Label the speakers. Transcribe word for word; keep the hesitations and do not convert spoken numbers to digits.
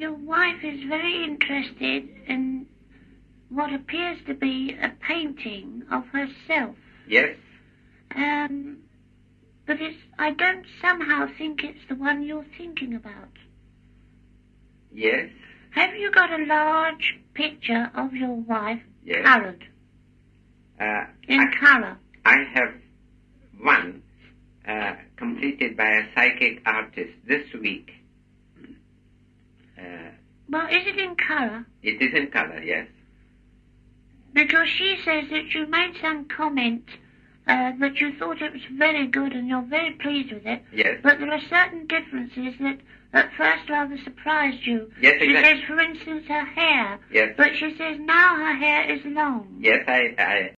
Speaker 1: your wife is very interested in what appears to be a painting of herself.
Speaker 2: Yes.
Speaker 1: Um, but it's, I don't somehow think it's the one you're thinking about.
Speaker 2: Yes.
Speaker 1: Have you got a large picture of your wife,
Speaker 2: yes.
Speaker 1: coloured?
Speaker 2: Uh,
Speaker 1: in
Speaker 2: I,
Speaker 1: colour?
Speaker 2: I have one uh, completed by a psychic artist this week. Uh,
Speaker 1: well, is it in colour?
Speaker 2: It is in colour, yes.
Speaker 1: Because she says that you made some comment uh, that you thought it was very good and you're very pleased with it.
Speaker 2: Yes.
Speaker 1: But there are certain differences that at first rather surprised you.
Speaker 2: Yes,
Speaker 1: she
Speaker 2: exactly.
Speaker 1: says, for instance, her hair.
Speaker 2: Yes.
Speaker 1: But she says now her hair is long.
Speaker 2: Yes, I, I